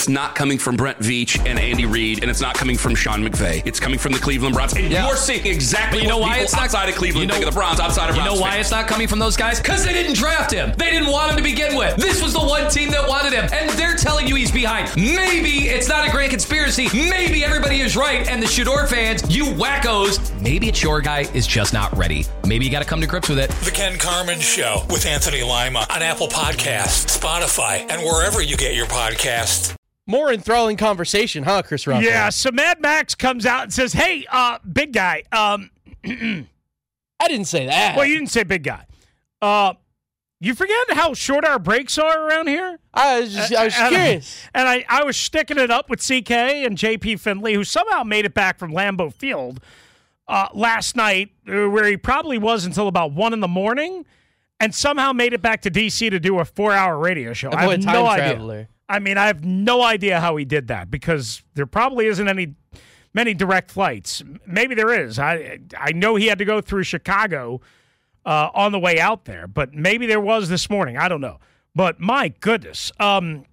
it's not coming from Brent Veach and Andy Reid, and it's not coming from Sean McVay. It's coming from the Cleveland Browns. And you're seeing exactly what people outside of Cleveland think of the Browns, outside of Browns. You know why it's not coming from those guys? Because they didn't draft him. They didn't want him to begin with. This was the one team that wanted him, and they're telling you he's behind. Maybe it's not a grand conspiracy. Maybe everybody is right, and the Shador fans, you wackos, maybe it's your guy is just not ready. Maybe you got to come to grips with it. The Ken Carman Show with Anthony Lima on Apple Podcasts, Spotify, and wherever you get your podcasts. More enthralling conversation, huh, Chris Ruffalo? Yeah, so Mad Max comes out and says, hey, big guy. I didn't say that. Well, you didn't say big guy. You forget how short our breaks are around here? I was curious. And I was sticking it up with CK and JP Finley, who somehow made it back from Lambeau Field last night, where he probably was until about 1 in the morning, and somehow made it back to D.C. to do a 4-hour radio show. I have no idea. I mean, I have no idea how he did that, because there probably isn't many direct flights. Maybe there is. I know he had to go through Chicago on the way out there, but maybe there was this morning. I don't know. But my goodness. Mad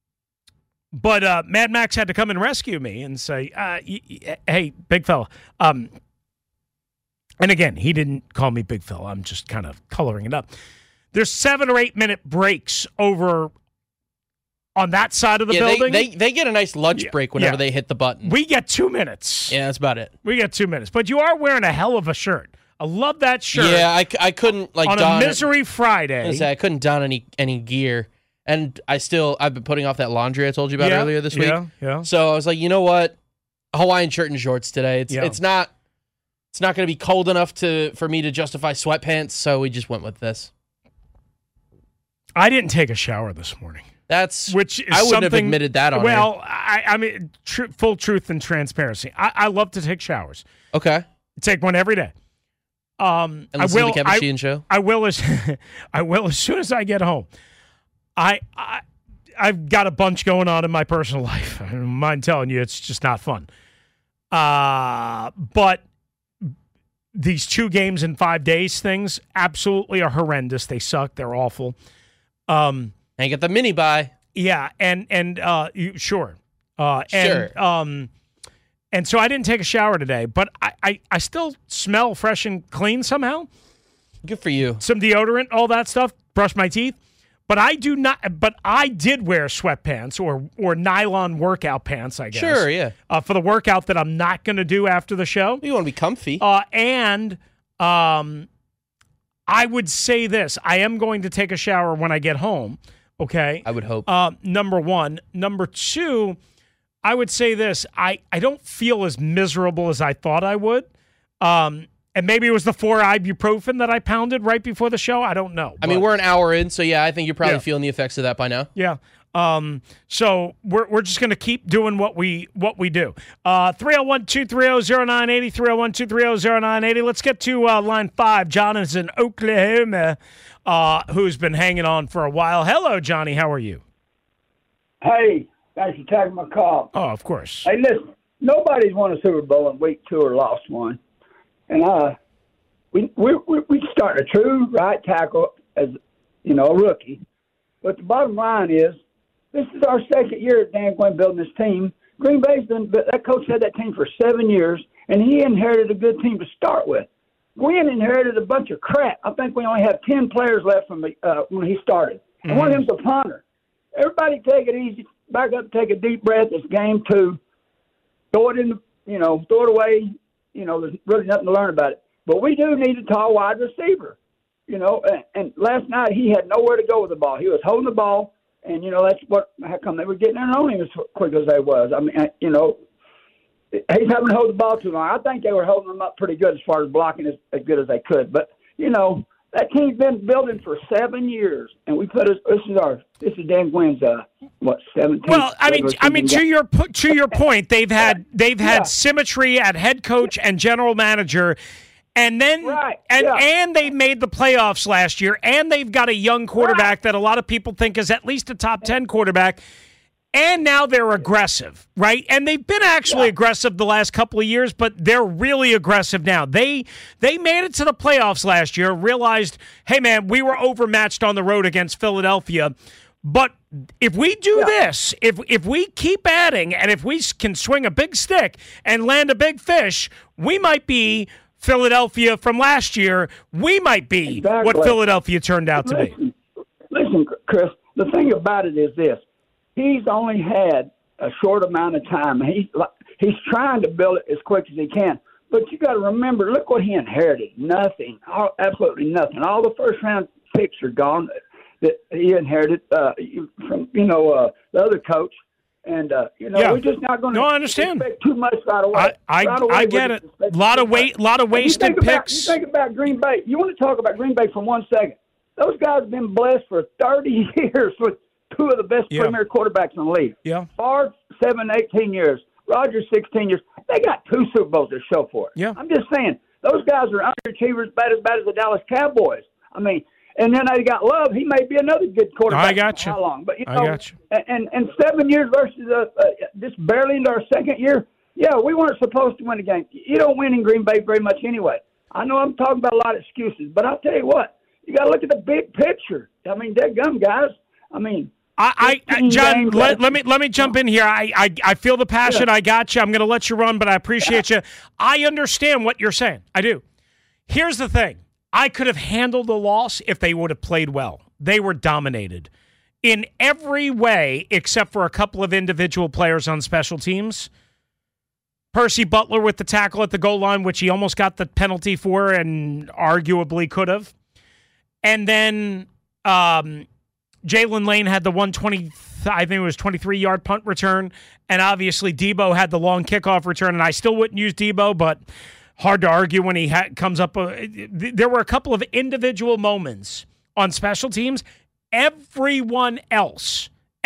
Max had to come and rescue me and say, hey, big fella. And again, he didn't call me big fella. I'm just kind of coloring it up. There's 7 or 8 minute breaks over on that side of the building. They get a nice lunch break whenever they hit the button. We get 2 minutes. Yeah, that's about it. We get 2 minutes. But you are wearing a hell of a shirt. I love that shirt. Yeah, I couldn't on a Misery Friday. I couldn't don any gear, and I've been putting off that laundry I told you about earlier this week. Yeah. So I was like, you know what, Hawaiian shirt and shorts today. It's not going to be cold enough for me to justify sweatpants. So we just went with this. I didn't take a shower this morning. Which is I wouldn't have admitted that on Well, I mean, full truth and transparency. I love to take showers. Okay. I take one every day. And listen to the Kevin Sheehan show? I will as soon as I get home. I've got a bunch going on in my personal life. I don't mind telling you, it's just not fun. But these 2 games in 5 days things absolutely are horrendous. They suck. They're awful. And you get the mini buy. Yeah, sure. And so I didn't take a shower today, but I still smell fresh and clean somehow. Good for you. Some deodorant, all that stuff. Brush my teeth. But I do not. But I did wear sweatpants or nylon workout pants, I guess. Sure, yeah. For the workout that I'm not going to do after the show. You want to be comfy. And I would say this. I am going to take a shower when I get home, okay? I would hope. Number 1. Number 2, I would say this. I don't feel as miserable as I thought I would. And maybe it was the 4 ibuprofen that I pounded right before the show. I don't know. I mean, we're an hour in, so yeah, I think you're probably feeling the effects of that by now. Yeah. So we're just going to keep doing what we do. 301-230-0980, 301-230-0980. Let's get to line 5. John is in Oklahoma, who's been hanging on for a while. Hello, Johnny. How are you? Hey, thanks for taking my call. Oh, of course. Hey, listen, nobody's won a Super Bowl in week 2 or lost one. And we start a true right tackle as, a rookie. But the bottom line is, this is our second year at Dan Quinn building this team. Green Bay's that coach had that team for 7 years, and he inherited a good team to start with. Gwynn inherited a bunch of crap. I think we only have 10 players left from when he started. And one of them's a punter. Everybody take it easy. Back up, take a deep breath. It's game 2. Throw it throw it away. There's really nothing to learn about it. But we do need a tall wide receiver, And last night he had nowhere to go with the ball. He was holding the ball, and, how come they were getting in on him as quick as they was. I mean, he's having to hold the ball too long. I think they were holding him up pretty good as far as blocking as good as they could. But, that team's been building for 7 years, and we put this is Dan Quinn's 17th. Well, I mean, to your point, they've had symmetry at head coach and general manager, and then and they made the playoffs last year, and they've got a young quarterback that a lot of people think is at least a top 10 quarterback. And now they're aggressive, right? And they've been actually aggressive the last couple of years, but they're really aggressive now. They made it to the playoffs last year, realized, hey, man, we were overmatched on the road against Philadelphia. But if we do this, if we keep adding, and if we can swing a big stick and land a big fish, we might be Philadelphia from last year. We might be what Philadelphia turned out to be. Listen, Chris, the thing about it is this. He's only had a short amount of time. He's trying to build it as quick as he can. But you got to remember, look what he inherited. Nothing. Absolutely nothing. All the first-round picks are gone that he inherited from, the other coach. And, we're just not going to expect too much right away. I get it. A lot of wasted picks. You think about Green Bay. You want to talk about Green Bay for 1 second. Those guys have been blessed for 30 years with two of the best premier quarterbacks in the league. Yeah. Favre, 18 years. Rodgers, 16 years. They got 2 Super Bowls to show for it. Yeah. I'm just saying, those guys are underachievers, bad as the Dallas Cowboys. I mean, and then they got Love. He may be another good quarterback. I got you. How long? But, I got you. And 7 years versus just barely into our second year, we weren't supposed to win a game. You don't win in Green Bay very much anyway. I know I'm talking about a lot of excuses, but I'll tell you what, you got to look at the big picture. I mean, dadgum, guys. I mean, John, let me jump in here. I feel the passion. I got you. I'm going to let you run, but I appreciate you. I understand what you're saying. I do. Here's the thing. I could have handled the loss if they would have played well. They were dominated in every way except for a couple of individual players on special teams. Percy Butler with the tackle at the goal line, which he almost got the penalty for and arguably could have. And then Jalen Lane had the 23-yard punt return, and obviously Debo had the long kickoff return, and I still wouldn't use Debo, but hard to argue when he comes up. There were a couple of individual moments on special teams. Everyone else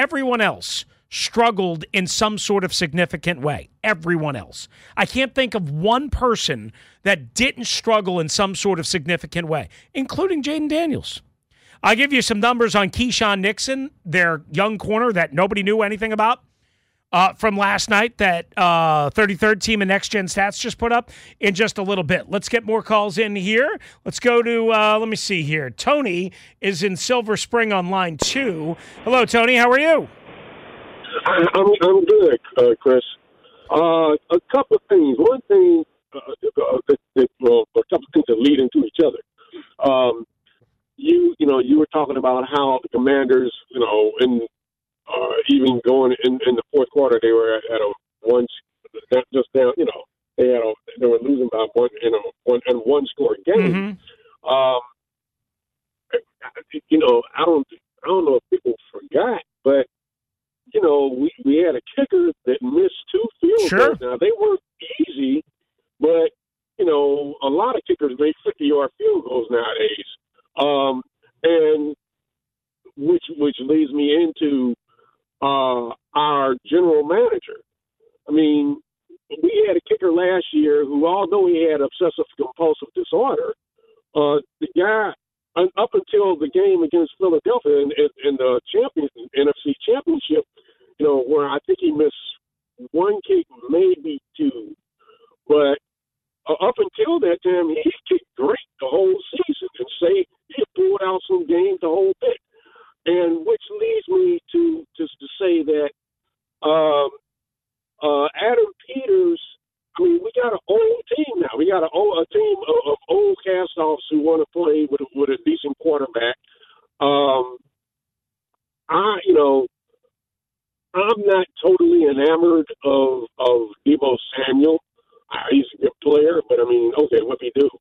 struggled in some sort of significant way. Everyone else. I can't think of one person that didn't struggle in some sort of significant way, including Jaden Daniels. I'll give you some numbers on Keyshawn Nixon, their young corner that nobody knew anything about from last night that 33rd team in Next Gen Stats just put up in just a little bit. Let's get more calls in here. Let's go to, let me see here. Tony is in Silver Spring on line 2. Hello, Tony. How are you? I'm good, Chris. A couple of things. One thing, a couple of things that lead into each other. You were talking about how the Commanders, even going in the fourth quarter, they were at a one, just down. They were losing by one score game. Mm-hmm. I don't know if people forgot, but we had a kicker that missed 2 field goals. Now they weren't easy, but a lot of kickers make 50-yard field goals nowadays. And which leads me into our general manager. I mean, we had a kicker last year who, although he had obsessive-compulsive disorder, the guy, up until the game against Philadelphia in the NFC Championship, where I think he missed 1 kick, maybe 2. But up until that time, he kicked great the whole season and say he pulled out some games the whole bit. And which leads me to say that Adam Peters, I mean, we got an old team now. We got a team of old cast-offs who want to play with a decent quarterback. I'm not totally enamored of Deebo Samuel. He's a good player, but I mean, okay, what he do?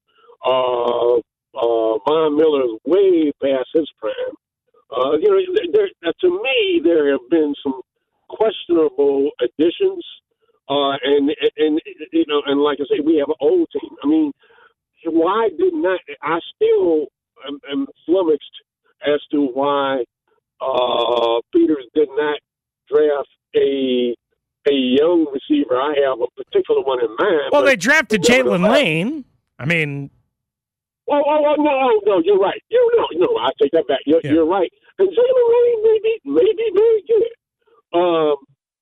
Von Miller is way past his prime. To me, there have been some questionable additions, and like I say, we have an old team. I mean, why did not? I still am flummoxed as to why Peters did not draft a young receiver. I have a particular one in mind. Well, they drafted Jalen Lane. I mean. Oh, no, you're right. No, I take that back. You're right. And Jalen Lane may be very good.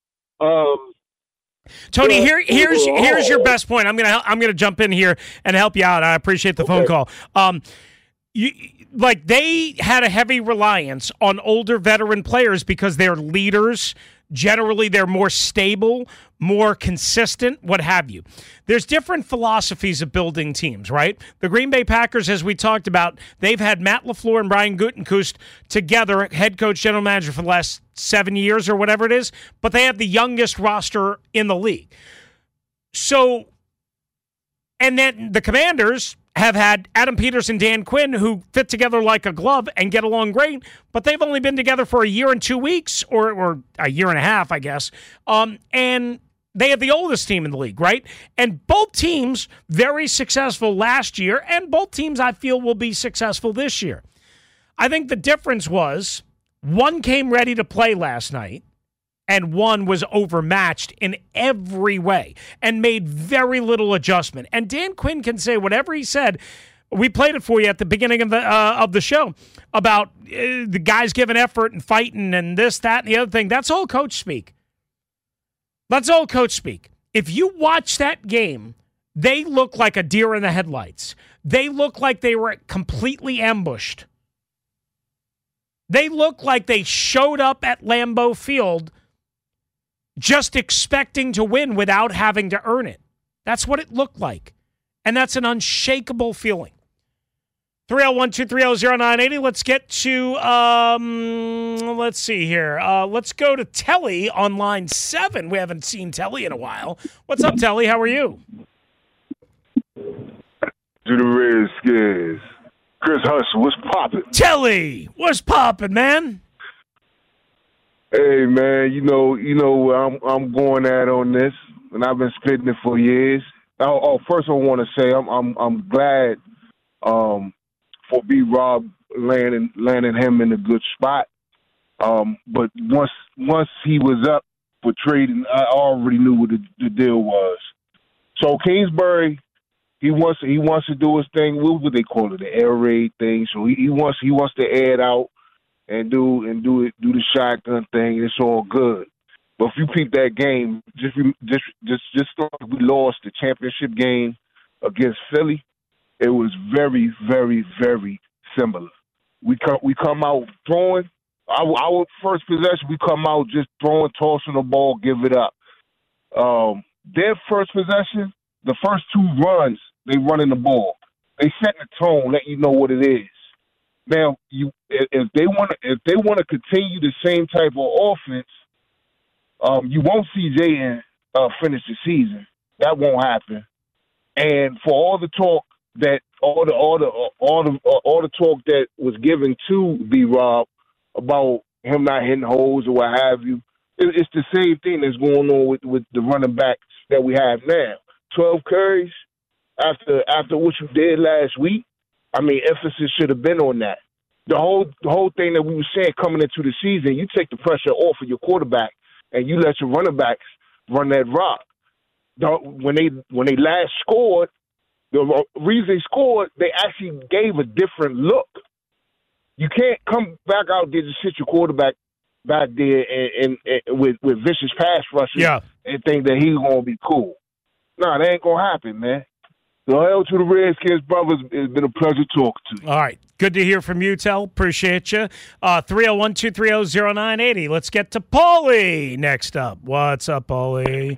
Tony, here's your best point. I'm gonna jump in here and help you out. I appreciate the phone call. they had a heavy reliance on older veteran players because they're leaders. Generally, they're more stable, more consistent, what have you. There's different philosophies of building teams, right? The Green Bay Packers, as we talked about, they've had Matt LaFleur and Brian Gutekunst together, head coach, general manager for the last 7 years or whatever it is, but they have the youngest roster in the league. So, and then the Commanders have had Adam Peters and Dan Quinn, who fit together like a glove and get along great, but they've only been together for a year and 2 weeks, or a year and a half, I guess. And they have the oldest team in the league, right? And both teams very successful last year, and both teams I feel will be successful this year. I think the difference was one came ready to play last night, and one was overmatched in every way and made very little adjustment. And Dan Quinn can say whatever he said. We played it for you at the beginning of the show about the guys giving effort and fighting and this, that, and the other thing. That's all coach speak. That's all coach speak. If you watch that game, they look like a deer in the headlights. They look like they were completely ambushed. They look like they showed up at Lambeau Field just expecting to win without having to earn it. That's what it looked like. And that's an unshakable feeling. 301-230-0980. Let's get to, let's see here. Let's go to Telly on line 7. We haven't seen Telly in a while. What's up, Telly? How are you? To the Redskins. Chris Hustle, what's poppin'? Telly, what's poppin', man? Hey, man, you know I'm going at on this, and I've been spitting it for years. First I want to say I'm glad for B-Rob landing him in a good spot. But once he was up for trading, I already knew what the deal was. So Kingsbury, he wants to do his thing. What would they call it? The air raid thing. So he wants to air it out and do the shotgun thing. It's all good. But if you peep that game, just like we lost the championship game against Philly, it was very, very, very similar. We come out throwing. Our first possession, we come out just throwing, tossing the ball, give it up. Their first possession, the first 2 runs, they running the ball. They set the tone, let you know what it is. Now, if they want to continue the same type of offense, you won't see Jayden finish the season. That won't happen. And for all the talk that all the talk that was given to B-Rob about him not hitting holes or what have you, it's the same thing that's going on with the running backs that we have now. 12 carries after what you did last week. I mean, emphasis should have been on that. The whole thing that we were saying coming into the season, you take the pressure off of your quarterback and you let your running backs run that rock. When they last scored, the reason they scored, they actually gave a different look. You can't come back out there to sit your quarterback back there and with vicious pass rushes and think that he's going to be cool. No, that ain't going to happen, man. So hell to the Redskins, brothers. It's been a pleasure talking to you. All right. Good to hear from you, Tel. Appreciate you. 301-230-0980. Let's get to Paulie next up. What's up, Paulie?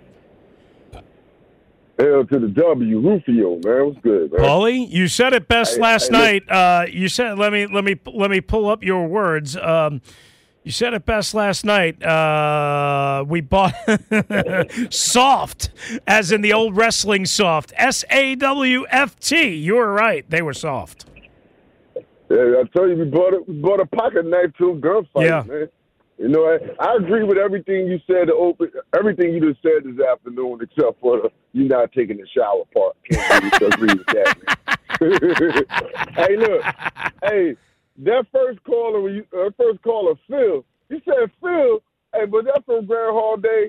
Hell to the W, Rufio, man. What's good, man? Paulie, you said it best last night. You said, let me pull up your words. You said it best last night. We bought Soft, as in the old wrestling Soft. SAWFT. You were right. They were soft. Yeah, I tell you, we bought a pocket knife to a gunfight, man. You know, I agree with everything you said. Everything you just said this afternoon, except for you not taking the shower part. Can't agree with that, man. Hey, look. Hey. That first caller, Phil, you said Phil, hey, but that's from Groundhog Day.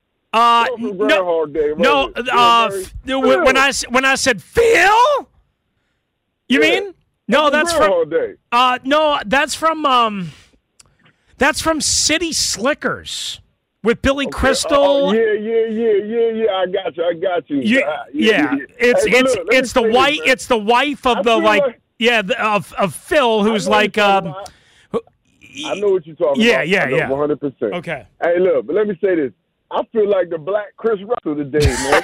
No, when I said Phil, you mean? No, that's from Day. No, that's from City Slickers with Billy Crystal. Yeah. I got you. It's the wife of the Yeah, of Phil, who's like. I know what you're talking about. Yeah. 100%. Okay. Hey, look, but let me say this. I feel like the black Chris Russell today, man.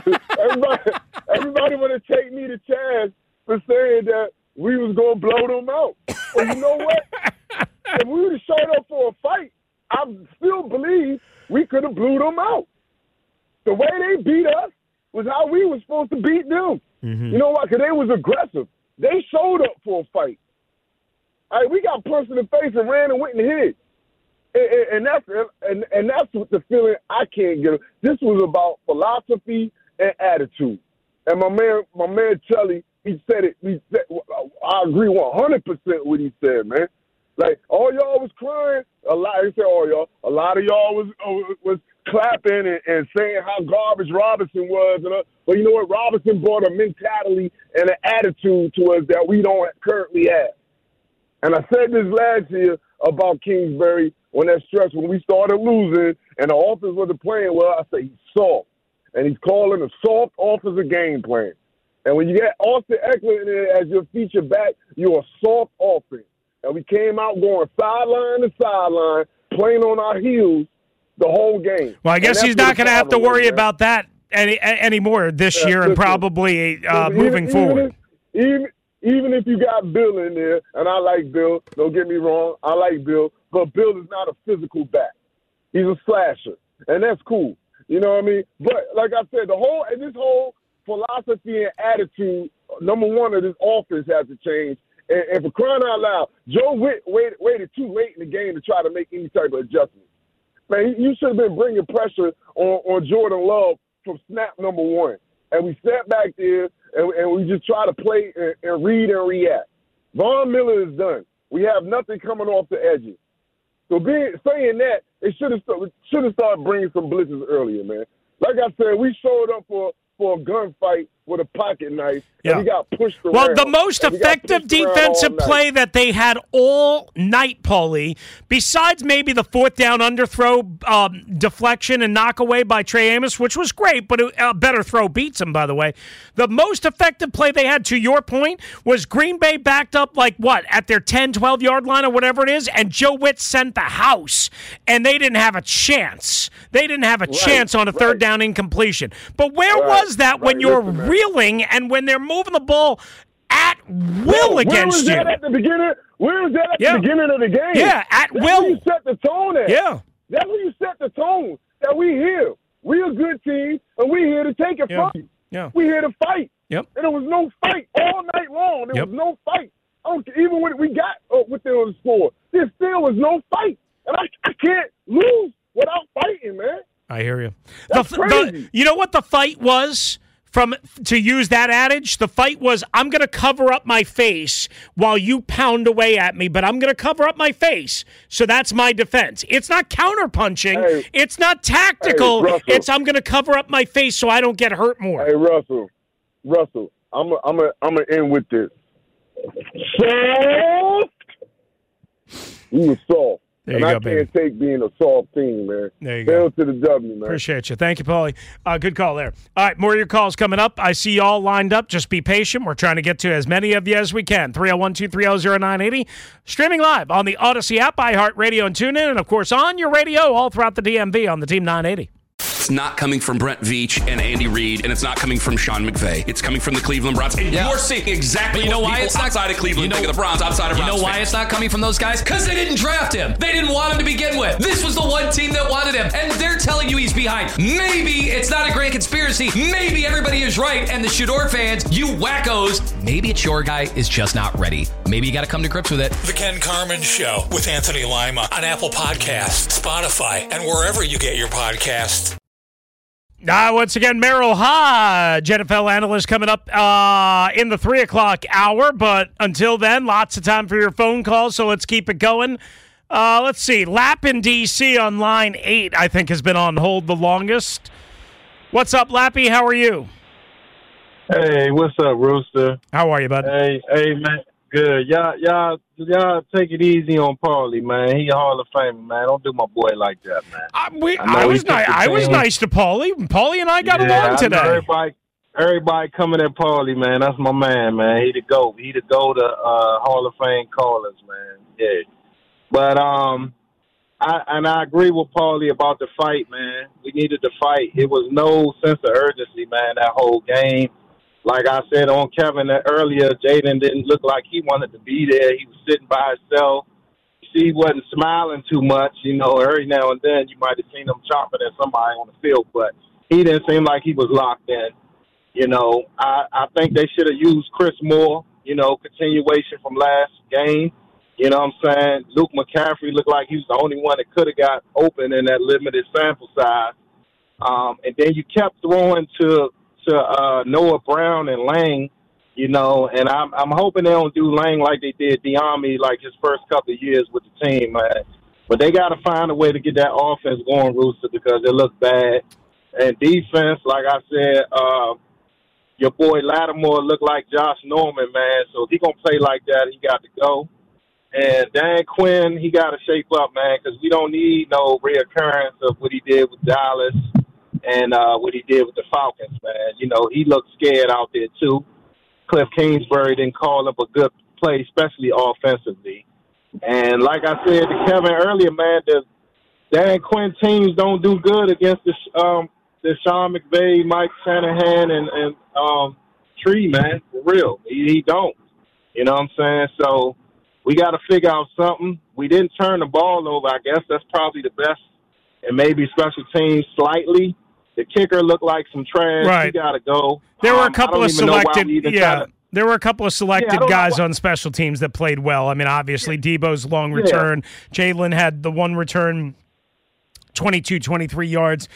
everybody want to take me to chance for saying that we was going to blow them out. Well, you know what? If we would have showed up for a fight, I still believe we could have blew them out. The way they beat us was how we were supposed to beat them. Mm-hmm. You know why? Because they was aggressive. They showed up for a fight. All right, we got punched in the face and ran and went and hit. And that's what the feeling I can't get. This was about philosophy and attitude. And my man Charlie, he said it. I agree 100% what he said, man. Like, all y'all was crying. He said all y'all. A lot of y'all was clapping and saying how garbage Robinson was. But you know what? Robinson brought a mentality and an attitude to us that we don't currently have. And I said this last year about Kingsbury when we started losing and the offense wasn't playing well. I said he's soft. And he's calling a soft offensive game plan. And when you get Austin Eckler in there as your feature back, you're a soft offense. And we came out going sideline to sideline, playing on our heels the whole game. Well, I guess he's not going to have to worry about that anymore this year and probably moving forward. Even if you got Bill in there, and I like Bill, don't get me wrong, I like Bill, but Bill is not a physical back. He's a slasher, and that's cool. You know what I mean? But like I said, this whole philosophy and attitude, number one, of this offense has to change. And for crying out loud, Joe Witt waited too late in the game to try to make any type of adjustment. Man, you should have been bringing pressure on Jordan Love from snap number one. And we sat back there, and we just try to play and read and react. Von Miller is done. We have nothing coming off the edges. So saying that, it should have started bringing some blitzes earlier, man. Like I said, we showed up for a gunfight with a pocket knife, and we got pushed around. Well, the most effective defensive play that they had all night, Paulie, besides maybe the fourth down underthrow deflection and knockaway by Trey Amos, which was great, but a better throw beats him, by the way. The most effective play they had, to your point, was Green Bay backed up at their 10, 12-yard line or whatever it is, and Joe Witt sent the house, and they didn't have a chance. They didn't have a chance on a third down incompletion. But where was that when you're reeling and when they're moving the ball at will against you? Where was that at the beginning? Where was that at the beginning of the game? Yeah, at will. That's where you set the tone at. Yeah. That's where you set the tone that we here. We're a good team, and we're here to take it from you. Yeah. We're here to fight. Yep. And there was no fight all night long. There was no fight. Even when we got within the score, there still was no fight. And I can't lose without fighting, man. I hear you. That's crazy. You know what the fight was? To use that adage, the fight was, I'm going to cover up my face while you pound away at me, but I'm going to cover up my face. So that's my defense. It's not counterpunching. Hey, it's not tactical. Hey, it's I'm going to cover up my face so I don't get hurt more. Hey, Russell, I'm gonna end with this. Soft. We were soft. There you go, baby. I can't take being a soft team, man. There you go. go. To the W, man. Appreciate you. Thank you, Paulie. Good call there. All right, more of your calls coming up. I see you all lined up. Just be patient. We're trying to get to as many of you as we can. 301-230-0980. Streaming live on the Odyssey app, iHeartRadio, and TuneIn, and, of course, on your radio all throughout the DMV on the Team 980. It's not coming from Brent Veach and Andy Reid, and it's not coming from Sean McVay. It's coming from the Cleveland Browns. And you're seeing exactly what people outside of Cleveland think of the Browns, outside of Browns. You know why it's not coming from those guys? Because they didn't draft him. They didn't want him to begin with. This was the one team that wanted him, and they're telling you he's behind. Maybe it's not a grand conspiracy. Maybe everybody is right, and the Shador fans, you wackos, maybe it's your guy is just not ready. Maybe you got to come to grips with it. The Ken Carman Show with Anthony Lima on Apple Podcasts, Spotify, and wherever you get your podcasts. Once again, Merrill Hodge, NFL analyst, coming up in the 3 o'clock hour. But until then, lots of time for your phone calls, so let's keep it going. Let's see. Lap in D.C. on line 8, I think, has been on hold the longest. What's up, Lappy? How are you? Hey, what's up, Rooster? How are you, bud? Hey, man. Good. Y'all take it easy on Paulie, man. He a Hall of Famer, man. Don't do my boy like that, man. I was nice to Paulie. Paulie and I got along today. everybody coming at Paulie, man. That's my man. He the GOAT. He the GOAT to Hall of Fame callers, man. Yeah. But I agree with Paulie about the fight, man. We needed to fight. It was no sense of urgency, man, that whole game. Like I said on Kevin earlier, Jaden didn't look like he wanted to be there. He was sitting by himself. You see, he wasn't smiling too much. You know, every now and then you might have seen him chopping at somebody on the field, but he didn't seem like he was locked in. You know, I think they should have used Chris Moore, you know, continuation from last game. You know what I'm saying? Luke McCaffrey looked like he was the only one that could have got open in that limited sample size. And then you kept throwing to Noah Brown and Lang, you know, and I'm hoping they don't do Lang like they did Diami like his first couple of years with the team, man. But they got to find a way to get that offense going, Rooster, because it looks bad. And defense, like I said, your boy Lattimore looked like Josh Norman, man. So if he going to play like that, he got to go. And Dan Quinn, he got to shape up, man, because we don't need no reoccurrence of what he did with Dallas and what he did with the Falcons, man. You know, he looked scared out there, too. Cliff Kingsbury didn't call up a good play, especially offensively. And like I said to Kevin earlier, man, the Dan Quinn teams don't do good against the Sean McVay, Mike Shanahan, and Tree, man, for real. He don't. You know what I'm saying? So we got to figure out something. We didn't turn the ball over. I guess that's probably the best, and maybe special teams slightly. The kicker looked like some trash. Right. He got to go. There were a couple of selected, there were a couple of selected guys on special teams that played well. I mean, obviously, Debo's long return. Jalen had the one return, 22, 23 yards.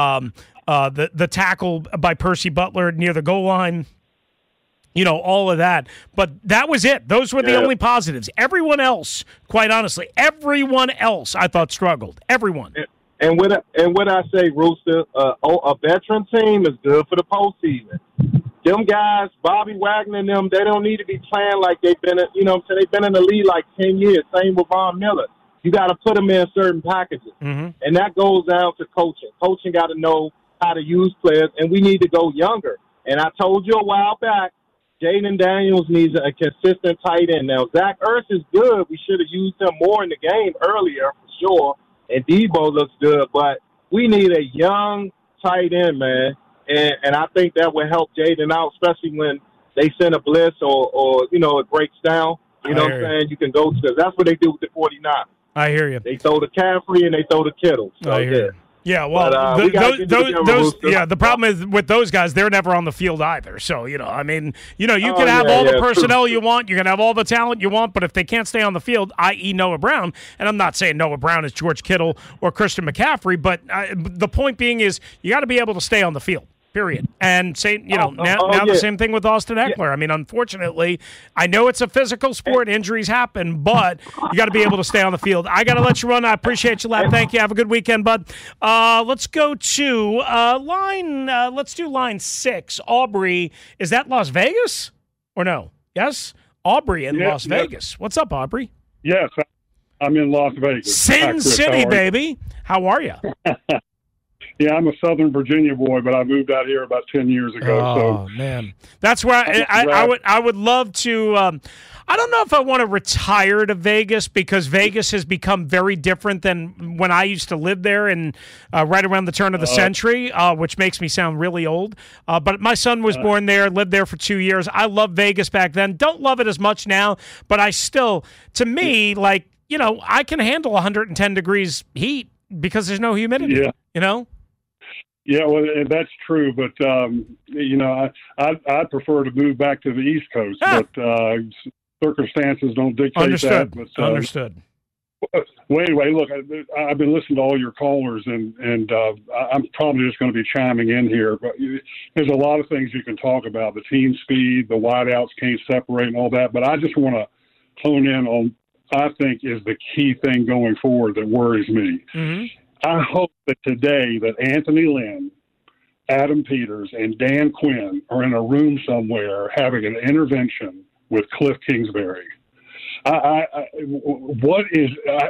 The tackle by Percy Butler near the goal line. You know, all of that. But that was it. Those were the only positives. Everyone else, quite honestly, everyone else I thought struggled. Everyone. And what I say, Rooster, a veteran team is good for the postseason. Them guys, Bobby Wagner and them, they don't need to be playing like they've been, you know what I'm saying? They've been in the league like 10 years. Same with Von Miller. You got to put them in certain packages. Mm-hmm. And that goes down to coaching. Coaching got to know how to use players, and we need to go younger. And I told you a while back, Jaden Daniels needs a consistent tight end. Now, Zach Ertz is good. We should have used him more in the game earlier, for sure. And Debo looks good. But we need a young tight end, man. And I think that would help Jaden out, especially when they send a blitz or you know, it breaks down. You know what I'm saying? You can go to – that's what they do with the 49ers. I hear you. They throw the Caffrey and they throw the Kittle. So, I hear you. Yeah, well, the problem is with those guys, they're never on the field either. So, you know, I mean, you know, you can have all the personnel you want, you can have all the talent you want, but if they can't stay on the field, i.e. Noah Brown, and I'm not saying Noah Brown is George Kittle or Christian McCaffrey, but the point being is you got to be able to stay on the field. Period. And say, you know, now the same thing with Austin Eckler. I mean, unfortunately, I know it's a physical sport. Injuries happen, but you got to be able to stay on the field. I got to let you run. I appreciate you, Lad. Thank you. Have a good weekend, bud. Let's go to let's do line 6. Aubrey. Is that Las Vegas or no? Yes? Aubrey in Las Vegas. What's up, Aubrey? Yes, I'm in Las Vegas. Sin City, baby. How are you? Yeah, I'm a Southern Virginia boy, but I moved out here about 10 years ago. Oh, man. That's where I would love to I don't know if I want to retire to Vegas because Vegas has become very different than when I used to live there and right around the turn of the century, which makes me sound really old. But my son was born there, lived there for 2 years. I loved Vegas back then. Don't love it as much now, but I still, to me, like, you know, I can handle 110 degrees heat because there's no humidity, you know? Yeah, well, that's true, but you know, I'd prefer to move back to the East Coast, but circumstances don't dictate Understood. that. But, Understood. Well, anyway, look, I've been listening to all your callers, and I'm probably just going to be chiming in here. But there's a lot of things you can talk about: the team speed, the wideouts can't separate, and all that. But I just want to hone in on, I think, is the key thing going forward that worries me. Mm-hmm. I hope that today that Anthony Lynn, Adam Peters, and Dan Quinn are in a room somewhere having an intervention with Cliff Kingsbury.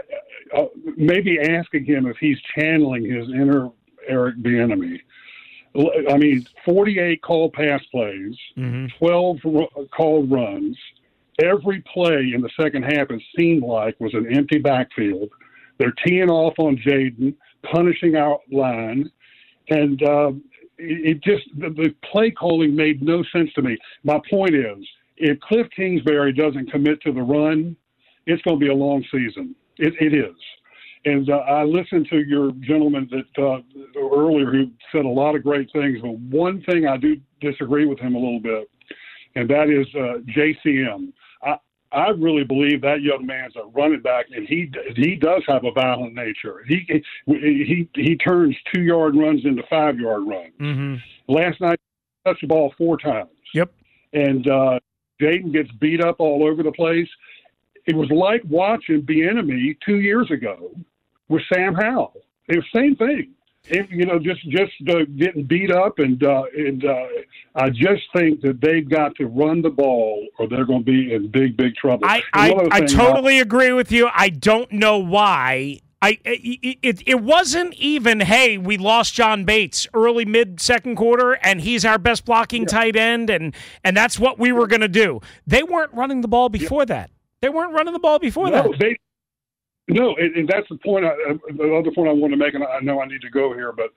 Maybe asking him if he's channeling his inner Eric Bieniemy. I mean, 48 called pass plays, 12 called runs. Every play in the second half, it seemed like, was an empty backfield. They're teeing off on Jaden, punishing our line, and it just the play calling made no sense to me. My point is, if Cliff Kingsbury doesn't commit to the run, it's going to be a long season. It is. And I listened to your gentleman that earlier who said a lot of great things, but one thing I do disagree with him a little bit, and that is JCM. I really believe that young man's a running back, and he does have a violent nature. He turns 2-yard runs into 5-yard runs. Mm-hmm. Last night, he touched the ball 4 times. Yep. And Jaden gets beat up all over the place. It was like watching Bieniemy 2 years ago with Sam Howell. It was the same thing. Just getting beat up, and I just think that they've got to run the ball, or they're going to be in big, big trouble. I totally agree with you. I don't know why. It wasn't even, hey, we lost John Bates early, mid-second quarter, and he's our best blocking tight end, and that's what we were going to do. They weren't running the ball before that. They weren't running the ball before that. No, and that's the point. The other point I want to make, and I know I need to go here, but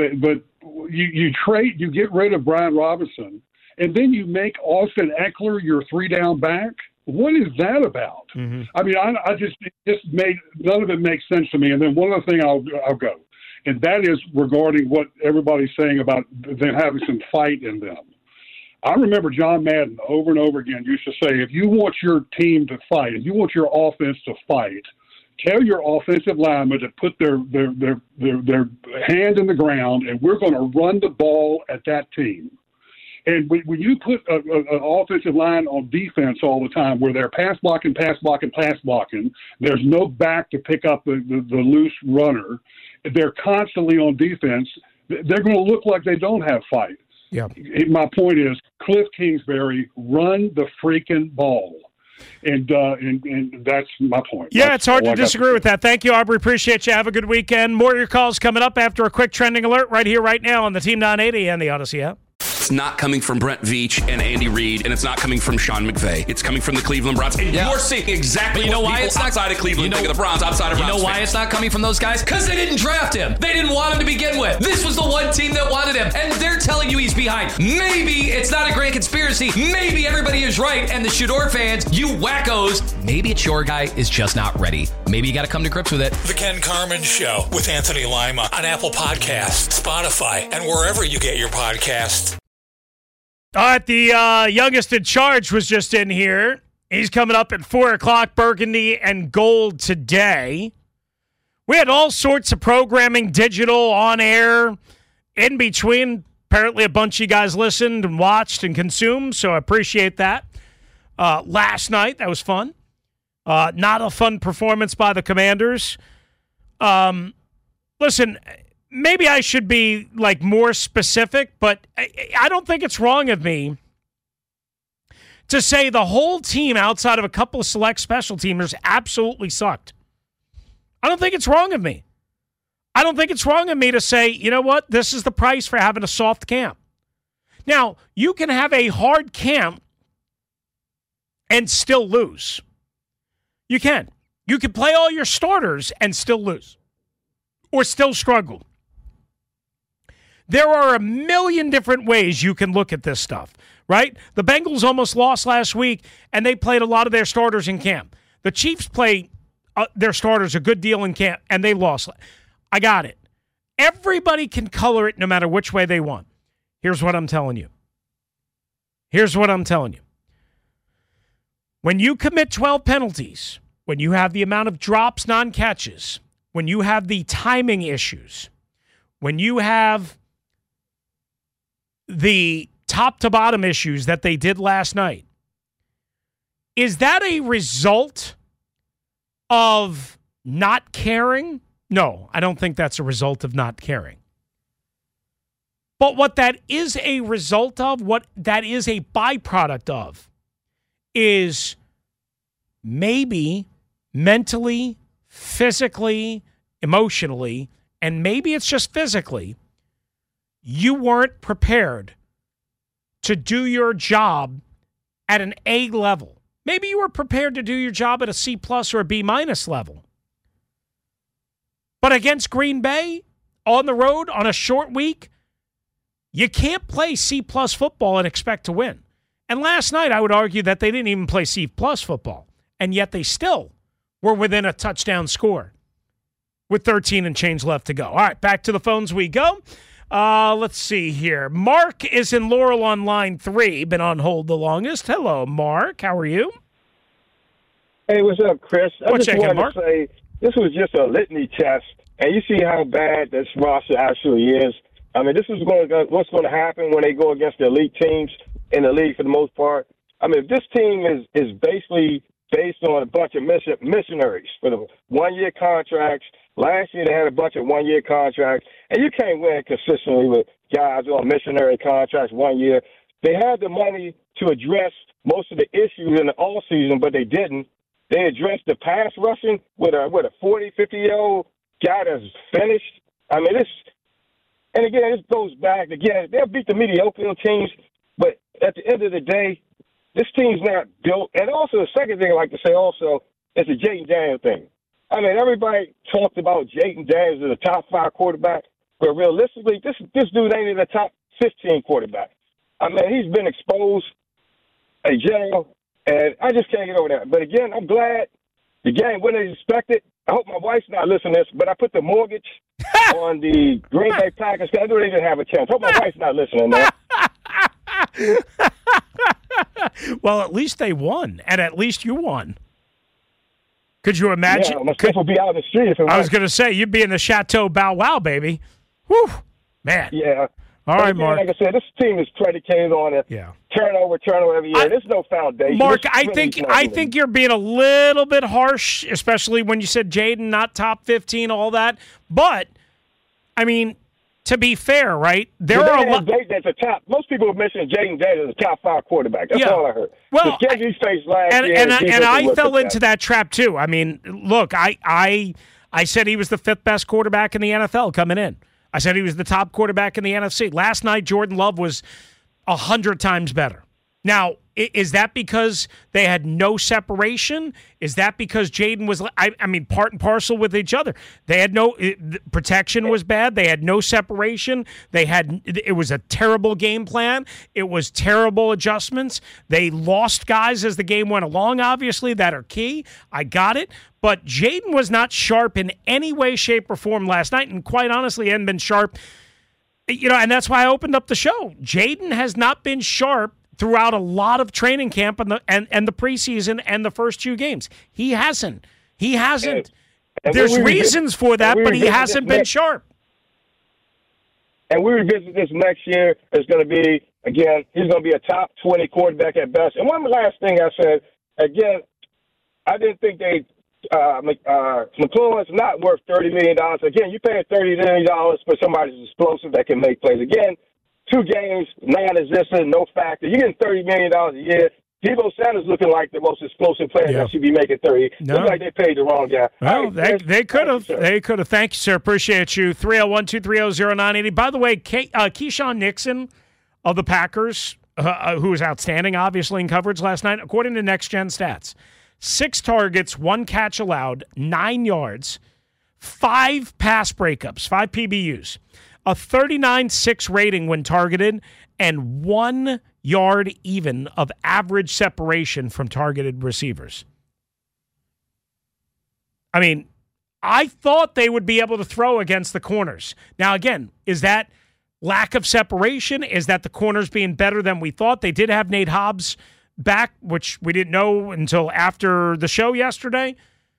you get rid of Brian Robinson, and then you make Austin Eckler your 3-down back. What is that about? Mm-hmm. I mean, I just made none of it makes sense to me. And then one other thing, I'll go, and that is regarding what everybody's saying about them having some fight in them. I remember John Madden over and over again used to say, if you want your team to fight, if you want your offense to fight, tell your offensive linemen to put their hand in the ground, and we're going to run the ball at that team. And when you put an offensive line on defense all the time, where they're pass blocking, there's no back to pick up the loose runner. They're constantly on defense. They're going to look like they don't have fight. Yeah. My point is, Cliff Kingsbury, run the freaking ball. And that's my point. Yeah, it's hard to disagree with that. Thank you, Aubrey. Appreciate you. Have a good weekend. More of your calls coming up after a quick trending alert right here, right now on the Team 980 and the Odyssey app. It's not coming from Brent Veach and Andy Reid, and it's not coming from Sean McVay. It's coming from the Cleveland Browns. And you're seeing exactly what people outside of Cleveland think of the Browns, outside of Browns. You know why it's not coming from those guys? Because they didn't draft him. They didn't want him to begin with. This was the one team that wanted him, and they're telling you he's behind. Maybe it's not a grand conspiracy. Maybe everybody is right, and the Shador fans, you wackos, maybe it's your guy is just not ready. Maybe you got to come to grips with it. The Ken Carman Show with Anthony Lima on Apple Podcasts, Spotify, and wherever you get your podcasts. All right, the youngest in charge was just in here. He's coming up at 4 o'clock, burgundy and gold today. We had all sorts of programming, digital, on air, in between. Apparently a bunch of you guys listened and watched and consumed, so I appreciate that. Last night, that was fun. Not a fun performance by the Commanders. Listen, maybe I should be more specific, but I don't think it's wrong of me to say the whole team outside of a couple of select special teamers absolutely sucked. I don't think it's wrong of me. I don't think it's wrong of me to say, you know what, this is the price for having a soft camp. Now, you can have a hard camp and still lose. You can. You can play all your starters and still lose or still struggle. There are a million different ways you can look at this stuff, right? The Bengals almost lost last week, and they played a lot of their starters in camp. The Chiefs play their starters a good deal in camp, and they lost. I got it. Everybody can color it no matter which way they want. Here's what I'm telling you. When you commit 12 penalties, when you have the amount of drops, non-catches, when you have the timing issues, when you have the top-to-bottom issues that they did last night, is that a result of not caring? No, I don't think that's a result of not caring. But what that is a result of, what that is a byproduct of, is maybe mentally, physically, emotionally, and maybe it's just physically, you weren't prepared to do your job at an A level. Maybe you were prepared to do your job at a C+ or a B- level. But against Green Bay, on the road, on a short week, you can't play C+ football and expect to win. And last night, I would argue that they didn't even play C+ football, and yet they still were within a touchdown score with 13 and change left to go. All right, back to the phones we go. Let's see here. Mark is in Laurel on line 3, been on hold the longest. Hello, Mark. How are you? Hey, what's up, Chris? I What's just shaking, wanted to say this was just a litany test, and you see how bad this roster actually is. I mean, this is what's going to happen when they go against the elite teams in the league for the most part. I mean, if this team is basically based on a bunch of missionaries for the one-year contracts. Last year they had a bunch of one-year contracts, and you can't win consistently with guys on missionary contracts 1 year. They had the money to address most of the issues in the offseason, but they didn't. They addressed the pass rushing with a 40, 50-year-old guy that's finished. I mean, and again, this goes back. Again, they'll beat the mediocre teams, but at the end of the day, this team's not built. And also, the second thing I like to say also is the Jayden Daniels thing. I mean, everybody talked about Jayden Daniels as a top 5 quarterback, but realistically, this dude ain't in the top 15 quarterback. I mean, he's been exposed in general, and I just can't get over that. But again, I'm glad the game went as expected. I hope my wife's not listening to this, but I put the mortgage on the Green Bay Packers because I knew they didn't have a chance. Hope my wife's not listening, man. Well, at least they won, and at least you won. Could you imagine? Yeah, my stuff will be out in the street. I was going to say, you'd be in the Chateau Bow Wow, baby. Whew, man. Yeah. All right, Mark. Like I said, this team is predicated on a turnover every year. There's no foundation. Mark, I think you're being a little bit harsh, especially when you said Jayden not top 15, all that. But, I mean, to be fair, right? There are a lot. Most people have mentioned Jayden Daniels as a top 5 quarterback. That's all I heard. Well, I fell into that trap too. I mean, look, I said he was the 5th best quarterback in the NFL coming in. I said he was the top quarterback in the NFC. Last night, Jordan Love was 100 times better. Now, is that because they had no separation? Is that because Jayden was, I mean, part and parcel with each other? They had no, protection was bad. They had no separation. It was a terrible game plan. It was terrible adjustments. They lost guys as the game went along, obviously, that are key. I got it. But Jayden was not sharp in any way, shape, or form last night, and quite honestly, hadn't been sharp. And that's why I opened up the show. Jayden has not been sharp throughout a lot of training camp and the preseason and the first 2 games. He hasn't. And there's reasons for that, but he hasn't been sharp. And we revisit this next year. It's going to be, again, he's going to be a top 20 quarterback at best. And one last thing I said, again, I didn't think McClellan's not worth $30 million. Again, you pay $30 million for somebody who's explosive that can make plays. Again, 2 games, non-existent, no factor. You're getting $30 million a year. Deebo Sanders looking like the most explosive player that should be making 30. No. Looks like they paid the wrong guy. Well, they could have. They could have. Thank you, sir. Appreciate you. 301-230-0980. By the way, Keyshawn Nixon of the Packers, who was outstanding, obviously, in coverage last night, according to Next Gen Stats, 6 targets, 1 catch allowed, 9 yards, 5 pass breakups, 5 PBUs. A 39.6 rating when targeted, and 1 yard even of average separation from targeted receivers. I mean, I thought they would be able to throw against the corners. Now, again, is that lack of separation? Is that the corners being better than we thought? They did have Nate Hobbs back, which we didn't know until after the show yesterday.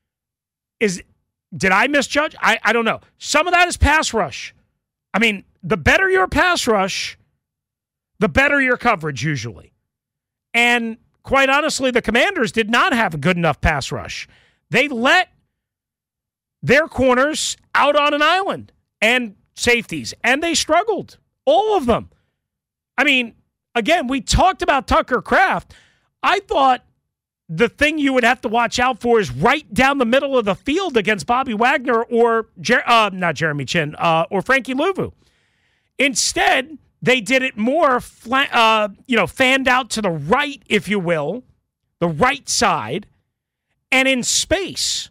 Did I misjudge? I don't know. Some of that is pass rush. I mean, the better your pass rush, the better your coverage usually. And quite honestly, the Commanders did not have a good enough pass rush. They let their corners out on an island and safeties, and they struggled. All of them. I mean, again, we talked about Tucker Kraft. I thought the thing you would have to watch out for is right down the middle of the field against Bobby Wagner or not Jeremy Chin or Frankie Louvu. Instead, they did it more, fanned out to the right, if you will, the right side, and in space.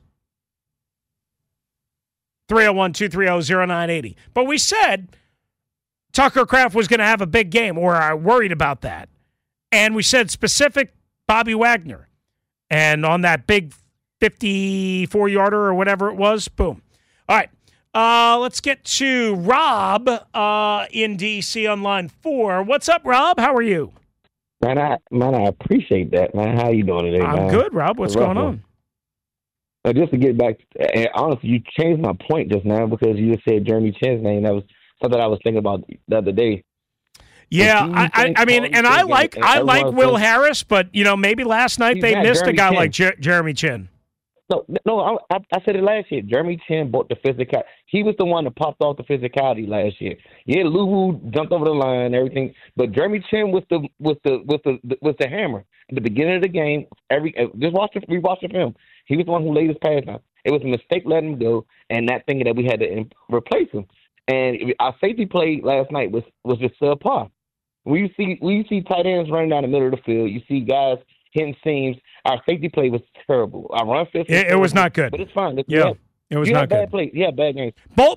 301-230-0980. But we said Tucker Kraft was going to have a big game, or I worried about that. And we said specific Bobby Wagner. And on that big 54-yarder or whatever it was, boom. All right. Let's get to Rob in D.C. on line 4. What's up, Rob? How are you? Man, I appreciate that, man. How you doing today, man? I'm good, Rob. What's going on? Just to get back, honestly, you changed my point just now because you just said Jeremy Chin's name. That was something I was thinking about the other day. Yeah, I mean, and I like Will Harris, but maybe last night they missed a guy like Jeremy Chin. No, I said it last year. Jeremy Chin brought the physicality. He was the one that popped off the physicality last year. Yeah, Luvu jumped over the line and everything, but Jeremy Chin was the hammer at the beginning of the game. We watched the film. He was the one who laid his pass down. It was a mistake letting him go, and that thing that we had to replace him. And our safety play last night was just subpar. When you see tight ends running down the middle of the field, you see guys hitting seams. Our safety play was terrible. Our run fist it was not good. But it's fine. It was not good. Bad plays. Yeah, bad games.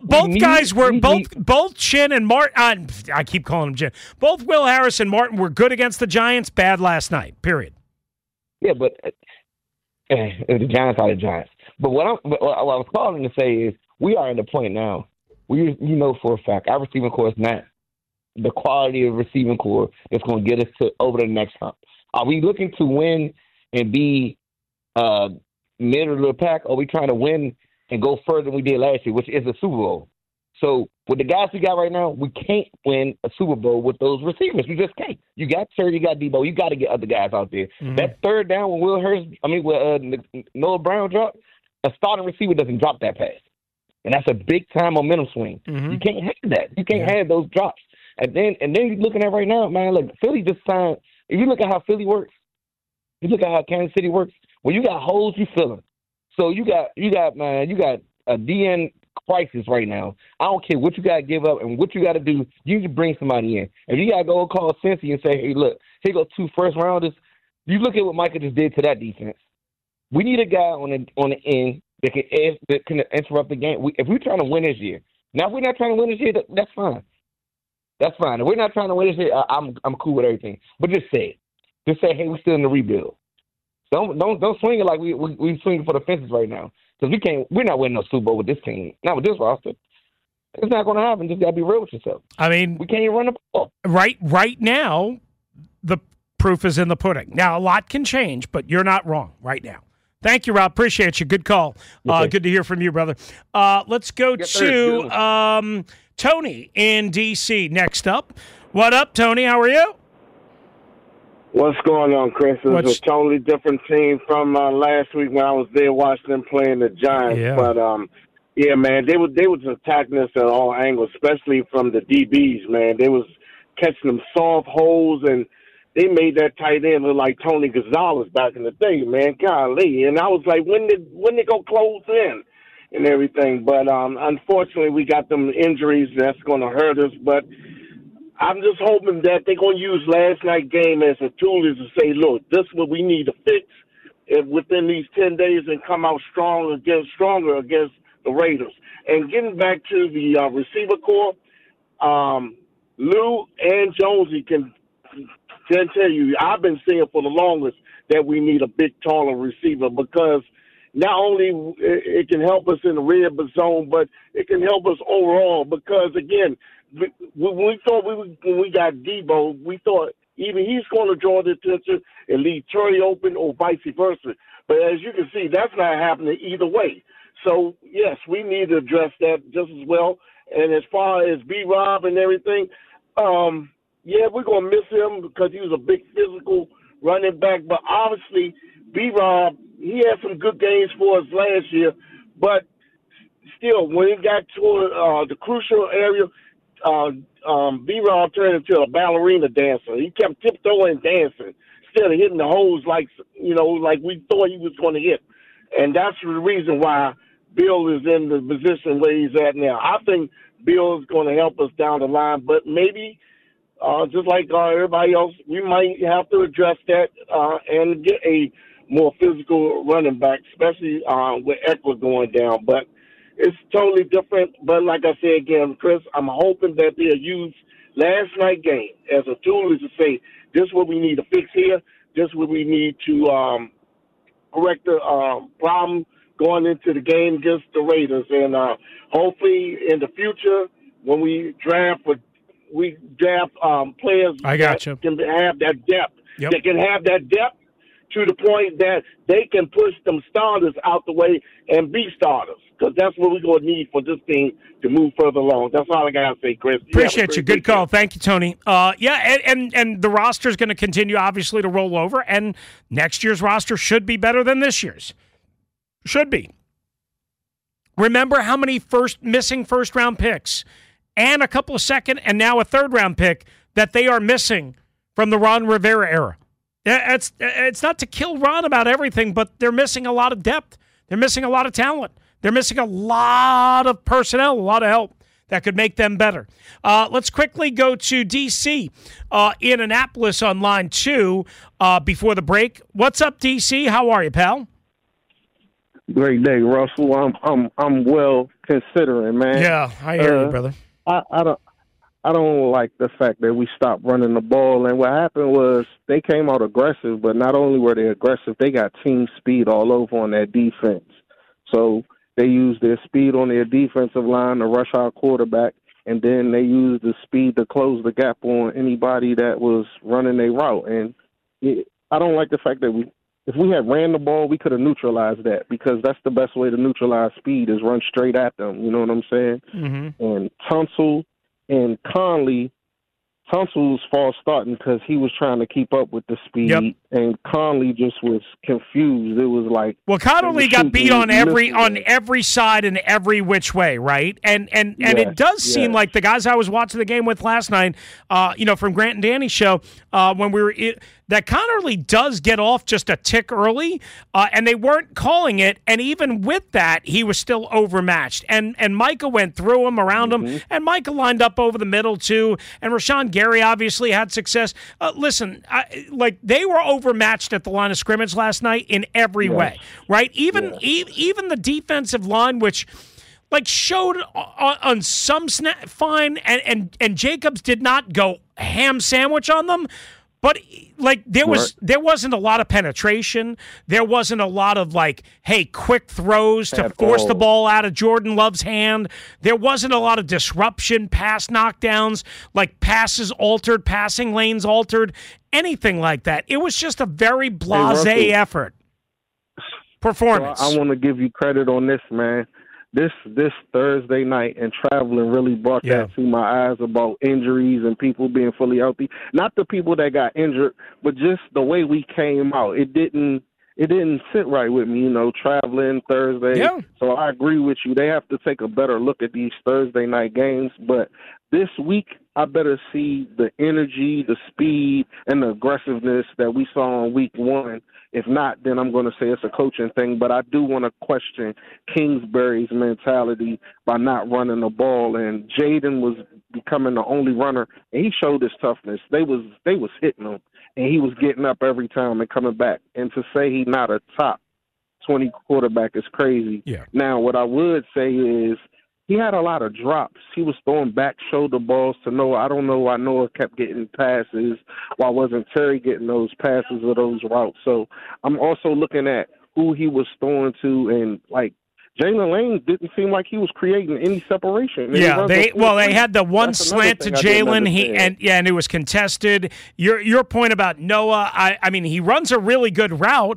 Both Chin and Martin. I keep calling him Chin. Both Will Harris and Martin were good against the Giants. Bad last night. Period. Yeah, but the Giants are the Giants. But what I was calling to say is we are in the point now. You know for a fact our receiving core is not the quality of receiving core that's going to get us over the next hump. Are we looking to win and be middle of the pack, or are we trying to win and go further than we did last year, which is a Super Bowl? So with the guys we got right now, we can't win a Super Bowl with those receivers. We just can't. You got Terry, you got Debo. You got to get other guys out there. Mm-hmm. That third down when Noah Brown dropped, a starting receiver doesn't drop that pass. And that's a big-time momentum swing. Mm-hmm. You can't have that. You can't have those drops. And then you're looking at right now, man, look, Philly just signed. If you look at how Philly works, you look at how Kansas City works, when you got holes, you fill them. So you got a DN crisis right now. I don't care what you got to give up and what you got to do. You need to bring somebody in. If you got to go call Cincy and say, hey, look, here go 2 first-rounders, you look at what Micah just did to that defense. We need a guy on the end that can interrupt the game. If we're trying to win this year, now if we're not trying to win this year, that's fine. That's fine. If we're not trying to win this year, I'm cool with everything. But just say it. Just say, hey, we're still in the rebuild. Don't swing it like we swinging for the fences right now. Because we're not winning no Super Bowl with this team. Not with this roster. It's not going to happen. Just got to be real with yourself. I mean, we can't even run the ball. Right now, the proof is in the pudding. Now, a lot can change, but you're not wrong right now. Thank you, Rob. Appreciate you. Good call. Good to hear from you, brother. Let's go to Tony in D.C. next up. What up, Tony? How are you? What's going on, Chris? It's a totally different team from last week when I was there watching them playing the Giants. Yeah. But, yeah, man, they was attacking us at all angles, especially from the DBs, man. They was catching them soft holes, and they made that tight end look like Tony Gonzalez back in the day, man. Golly. And I was like, when they go close in and everything? But unfortunately, we got them injuries. That's going to hurt us. But I'm just hoping that they're going to use last night's game as a tool to say, look, this is what we need to fix within these 10 days and come out stronger against the Raiders. And getting back to the receiver core, Lou and Jonesy can tell you, I've been saying for the longest that we need a big, taller receiver because not only it can help us in the red zone, but it can help us overall because, again, when we got Debo, we thought either he's going to draw the attention and leave Terry open or vice versa. But as you can see, that's not happening either way. So, yes, we need to address that just as well. And as far as B-Rob and everything, yeah, we're going to miss him because he was a big physical running back. But obviously, B-Rob, he had some good games for us last year. But still, when he got to the crucial area, B-Rob turned into a ballerina dancer. He kept tiptoeing dancing instead of hitting the holes like we thought he was going to hit. And that's the reason why Bill is in the position where he's at now. I think Bill's going to help us down the line. But maybe, just like everybody else, we might have to address that and get a more physical running back, especially with Eckler going down. But it's totally different. But like I said again, Chris, I'm hoping that they'll use last night's game as a tool to say, this is what we need to fix here. This is what we need to correct the problem going into the game against the Raiders. And hopefully in the future, when we draft players that can have that depth. Yep. They can have that depth to the point that they can push them starters out the way and be starters. Because that's what we're going to need for this team to move further along. That's all I got to say, Chris. Appreciate you. Good call. Thank you, Tony. And the roster is going to continue, obviously, to roll over, and next year's roster should be better than this year's. Should be. Remember how many missing first-round picks and a couple of second and now a third-round pick that they are missing from the Ron Rivera era. It's not to kill Ron about everything, but they're missing a lot of depth. They're missing a lot of talent. They're missing a lot of personnel, a lot of help that could make them better. Let's quickly go to D.C. In Annapolis on line 2 before the break. What's up, D.C.? How are you, pal? Great day, Russell. I'm well considering, man. Yeah, I hear you, brother. I don't like the fact that we stopped running the ball. And what happened was they came out aggressive, but not only were they aggressive, they got team speed all over on that defense. So they used their speed on their defensive line to rush our quarterback, and then they used the speed to close the gap on anybody that was running a route. And I don't like the fact that if we had ran the ball, we could have neutralized that, because that's the best way to neutralize speed is run straight at them. You know what I'm saying? Mm-hmm. And Tunsil and Conley, Tunsil's false starting because he was trying to keep up with the speed, and Conley just was confused. It was like, well, Conley got beat on every side and every which way, right? And it does seem like the guys I was watching the game with last night, from Grant and Danny's show, when we were that Conley does get off just a tick early, and they weren't calling it. And even with that, he was still overmatched. And Micah went through him, around him, and Micah lined up over the middle too. And Rashawn Gary obviously had success. Listen, they were overmatched at the line of scrimmage last night in every way, right? Even the defensive line, which showed on some fine, and Jacobs did not go ham sandwich on them. But there wasn't a lot of penetration. There wasn't a lot of quick throws to force the ball out of Jordan Love's hand. There wasn't a lot of disruption, pass knockdowns, passes altered, passing lanes altered, anything like that. It was just a very blasé effort. Performance. So I want to give you credit on this, man. This Thursday night and traveling really brought that to my eyes about injuries and people being fully healthy. Not the people that got injured, but just the way we came out. It didn't sit right with me, traveling Thursday. Yeah. So I agree with you. They have to take a better look at these Thursday night games. But this week, I better see the energy, the speed, and the aggressiveness that we saw in week 1. If not, then I'm going to say it's a coaching thing. But I do want to question Kingsbury's mentality by not running the ball. And Jaden was becoming the only runner, and he showed his toughness. They was hitting him, and he was getting up every time and coming back. And to say he's not a top 20 quarterback is crazy. Yeah. Now, what I would say is he had a lot of drops. He was throwing back shoulder balls to Noah. I don't know why Noah kept getting passes. Why wasn't Terry getting those passes or those routes? So I'm also looking at who he was throwing to, and Jalen Lane didn't seem like he was creating any separation. They had the one slant to Jalen, and it was contested. Your point about Noah, I mean, he runs a really good route,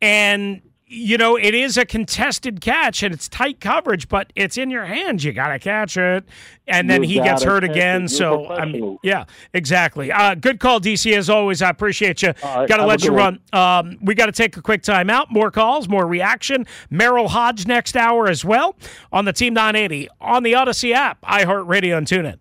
and it is a contested catch, and it's tight coverage, but it's in your hands. You got to catch it. And then he gets hurt again. So, yeah, exactly. Good call, DC, as always. I appreciate you. Got to let you run. We got to take a quick time out. More calls, more reaction. Merrill Hodge next hour as well on the Team 980, on the Odyssey app, iHeartRadio, and TuneIn.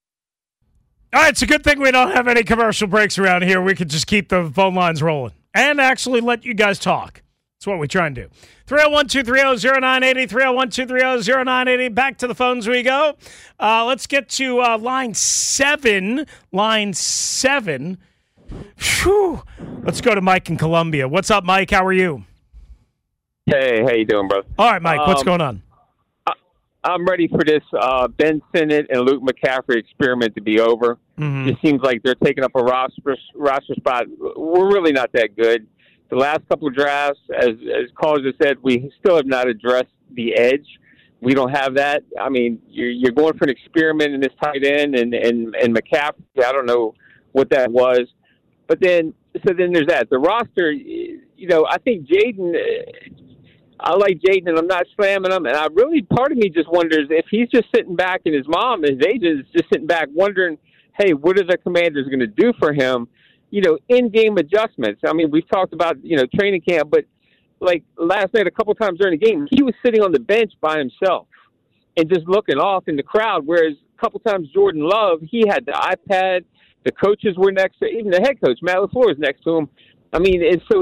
All right, it's a good thing we don't have any commercial breaks around here. We could just keep the phone lines rolling and actually let you guys talk. That's what we try and do. 301-230-0980, 301-230-0980. Back to the phones we go. Let's get to line 7. Line 7. Whew. Let's go to Mike in Columbia. What's up, Mike? How are you? Hey, how you doing, brother? All right, Mike. What's going on? I'm ready for this Ben Sinnott and Luke McCaffrey experiment to be over. Mm-hmm. It seems like they're taking up a roster spot. We're really not that good. The last couple of drafts, as callers have said, we still have not addressed the edge. We don't have that. I mean, you're going for an experiment in this tight end and McCaffrey. I don't know what that was. But then there's that. The roster, I think Jaden... I like Jaden, and I'm not slamming him. And part of me just wonders if he's just sitting back and his mom, his agent, is just sitting back wondering, hey, what are the Commanders going to do for him? In-game adjustments. I mean, we've talked about, training camp, but like last night, a couple times during the game, he was sitting on the bench by himself and just looking off in the crowd. Whereas a couple times Jordan Love, he had the iPad, the coaches were next to, even the head coach, Matt LaFleur, is next to him. I mean, and so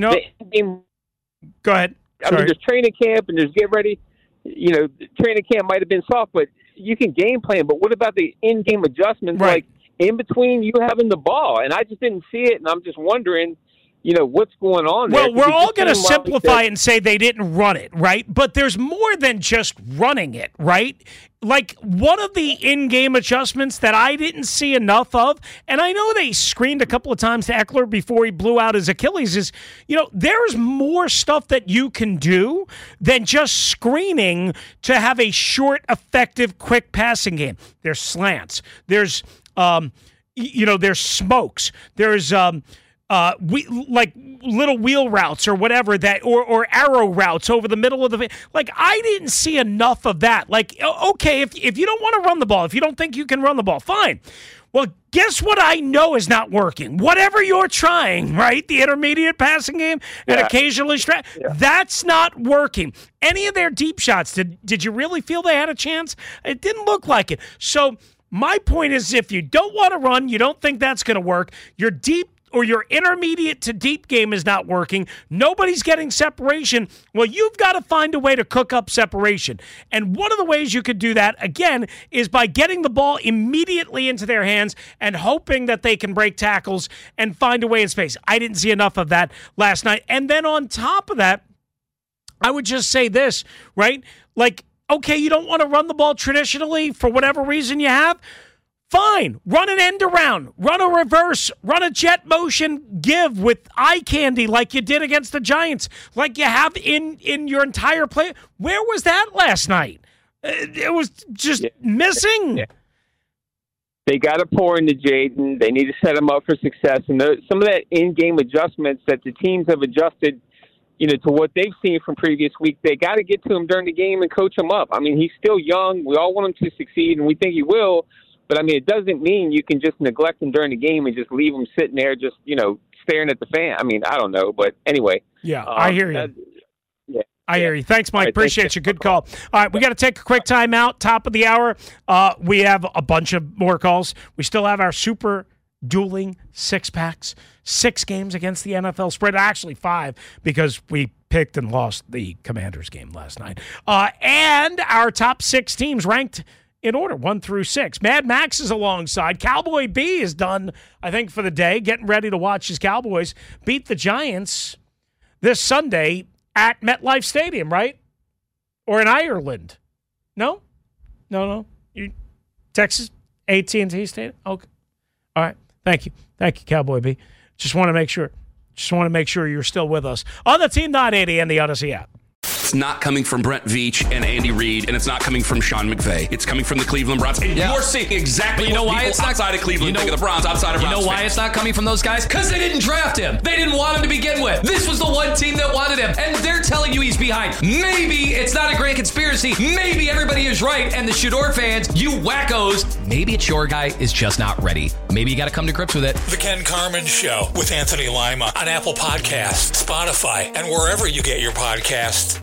Go ahead. I mean, there's training camp and there's get ready. Training camp might have been soft, but you can game plan. But what about the in-game adjustments, like in between you having the ball? And I just didn't see it, and I'm just wondering, what's going on there. Well, we're all going to simplify it and say they didn't run it, right? But there's more than just running it, right? Like, one of the in-game adjustments that I didn't see enough of, and I know they screened a couple of times to Eckler before he blew out his Achilles, is, there's more stuff that you can do than just screening to have a short, effective, quick passing game. There's slants. There's, there's smokes. There's, like little wheel routes or whatever that, or arrow routes over the middle of the, like, I didn't see enough of that. Like, okay, if you don't want to run the ball, if you don't think you can run the ball, fine. Well, guess what I know is not working? Whatever you're trying, right? The intermediate passing game and occasionally that's not working. Any of their deep shots, did you really feel they had a chance? It didn't look like it. So my point is, if you don't want to run, you don't think that's going to work, your deep or your intermediate to deep game is not working, nobody's getting separation, well, you've got to find a way to cook up separation. And one of the ways you could do that, again, is by getting the ball immediately into their hands and hoping that they can break tackles and find a way in space. I didn't see enough of that last night. And then on top of that, I would just say this, right? Like, okay, you don't want to run the ball traditionally for whatever reason you have, fine, run an end around, run a reverse, run a jet motion give with eye candy like you did against the Giants, like you have in your entire play. Where was that last night? It was just missing. Yeah. They got to pour into Jaden. They need to set him up for success. And some of that in-game adjustments that the teams have adjusted, to what they've seen from previous week, they got to get to him during the game and coach him up. I mean, he's still young. We all want him to succeed, and we think he will. But, I mean, it doesn't mean you can just neglect him during the game and just leave him sitting there just, staring at the fan. I mean, I don't know. But anyway. Yeah, I hear you. I hear you. Thanks, Mike. Right, appreciate you. Good call. All right, we got to take a quick time out. Top of the hour. We have a bunch of more calls. We still have our super dueling six-packs. 6 games against the NFL spread. Actually 5 because we picked and lost the Commanders game last night. And our top 6 teams ranked in order, 1 through 6. Mad Max is alongside. Cowboy B is done, I think, for the day, getting ready to watch his Cowboys beat the Giants this Sunday at MetLife Stadium, right? Or in Ireland. No? Texas? AT&T Stadium? Okay. All right. Thank you, Cowboy B. Just want to make sure you're still with us on the Team 980 and the Odyssey app. It's not coming from Brent Veach and Andy Reid, and it's not coming from Sean McVay. It's coming from the Cleveland Browns. And you're seeing exactly what people it's outside of Cleveland think of the Browns, outside of Browns. You know why it's not coming from those guys? Because they didn't draft him. They didn't want him to begin with. This was the one team that wanted him, and they're telling you he's behind. Maybe it's not a grand conspiracy. Maybe everybody is right, and the Shador fans, you wackos, maybe it's your guy is just not ready. Maybe you got to come to grips with it. The Ken Carman Show with Anthony Lima on Apple Podcasts, Spotify, and wherever you get your podcasts.